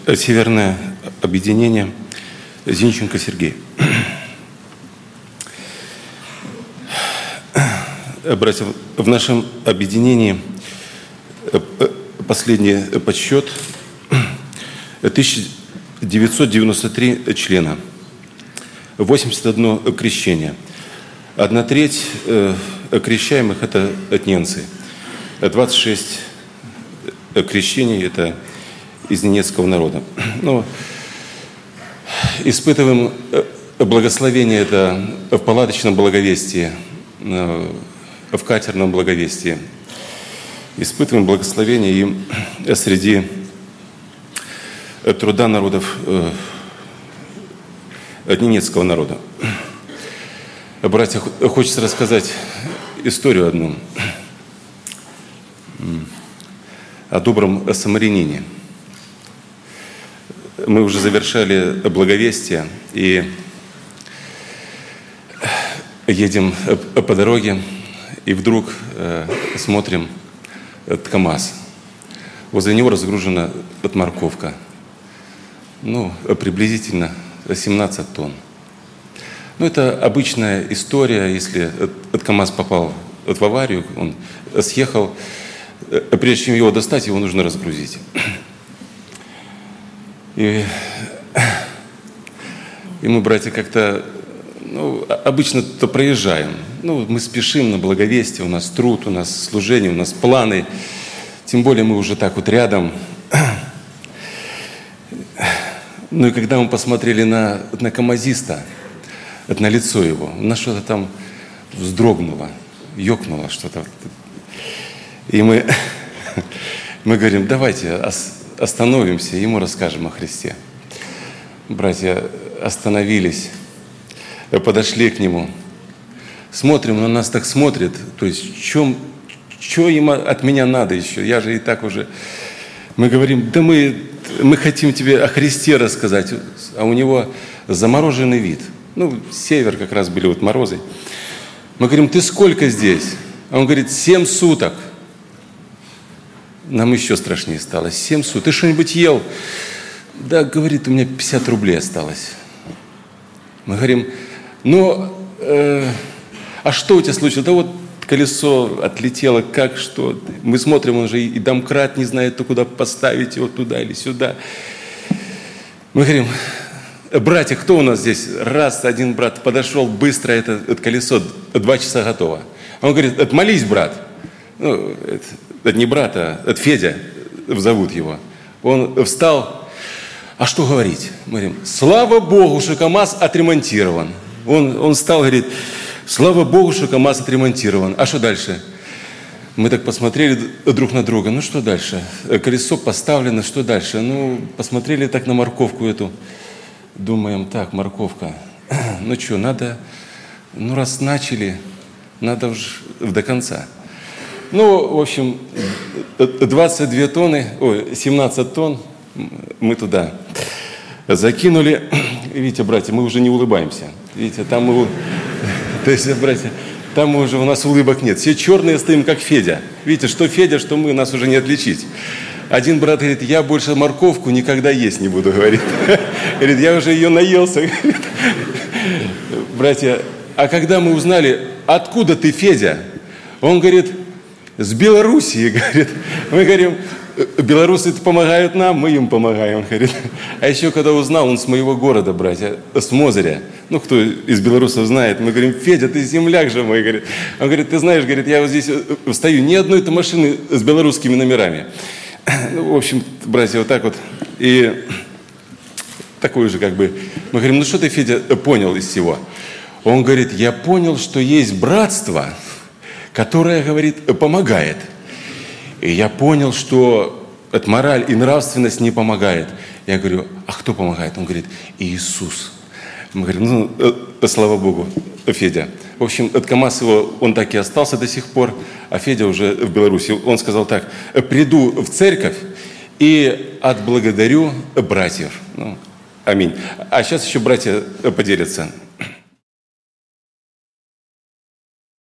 Северное объединение, Зинченко Сергей. Братья, в нашем объединении последний подсчет 1993 члена, 81 крещение. 1/3 крещаемых – это ненцы, 26 крещений – это из ненецкого народа. Но испытываем благословение это в палаточном благовестии, в катерном благовестии. Испытываем благословение и среди труда народов ненецкого народа. Братья, хочется рассказать историю одну о добром самарянине. Мы уже завершали благовестие и едем по дороге, и вдруг смотрим КамАЗ. Возле него разгружена морковка. Приблизительно 17 тонн. Это обычная история, если КамАЗ попал в аварию, он съехал, прежде чем его достать, его нужно разгрузить. И мы, братья, как-то, обычно-то проезжаем. Мы спешим на благовестие, у нас труд, у нас служение, у нас планы. Тем более мы уже так вот рядом. И когда мы посмотрели на камазиста, на лицо его, у нас что-то там вздрогнуло, ёкнуло что-то. И мы говорим, давайте остановимся, ему расскажем о Христе. Братья остановились, подошли к нему, смотрим, он на нас так смотрит, то есть, что ему от меня надо еще, я же и так уже. Мы говорим, да мы хотим тебе о Христе рассказать, а у него замороженный вид. Север как раз были морозы. Мы говорим, ты сколько здесь? А он говорит, 7 суток. Нам еще страшнее стало. 7 суток. Ты что-нибудь ел? Да, говорит, у меня 50 рублей осталось. Мы говорим, а что у тебя случилось? Да колесо отлетело, как, что? Мы смотрим, он же и домкрат не знает, то куда поставить его, туда или сюда. Мы говорим, братья, кто у нас здесь? Раз, один брат подошел, быстро это колесо, 2 часа готово. Он говорит, молись, брат. Это не брат, это Федя, зовут его. Он встал, а что говорить? Мы говорим, слава Богу, что КамАЗ отремонтирован. Он встал, говорит, слава Богу, что КамАЗ отремонтирован. А что дальше? Мы так посмотрели друг на друга. Что дальше? Колесо поставлено, что дальше? Посмотрели так на морковку эту. Думаем, так, морковка. Что, надо, раз начали, надо уж до конца. В общем, 22 тонны, 17 тонн мы туда закинули. Видите, братья, мы уже не улыбаемся. Видите, там мы... То есть, братья, там уже у нас улыбок нет. Все черные стоим, как Федя. Видите, что Федя, что мы, нас уже не отличить. Один брат говорит, я больше морковку никогда есть не буду, говорит. Говорит, я уже ее наелся. Братья, а когда мы узнали, откуда ты, Федя, он говорит, с Белоруссии, говорит. Мы говорим, белорусы помогают нам, мы им помогаем, говорит. А еще когда узнал, он с моего города, братья, с Мозыря. Кто из белорусов знает, мы говорим, Федя, ты земляк же мой, говорит. Он говорит, ты знаешь, говорит, я здесь стою, ни одной-то машины с белорусскими номерами. В общем, братья, так вот. И такой же мы говорим, что ты, Федя, понял из всего? Он говорит, я понял, что есть братство, которое, говорит, помогает. И я понял, что эта мораль и нравственность не помогает. Я говорю, а кто помогает? Он говорит, Иисус. Мы говорим, слава Богу, Федя. В общем, от КамАЗ его, он так и остался до сих пор, а Федя уже в Беларуси. Он сказал так, приду в церковь и отблагодарю братьев. Аминь. А сейчас еще братья поделятся.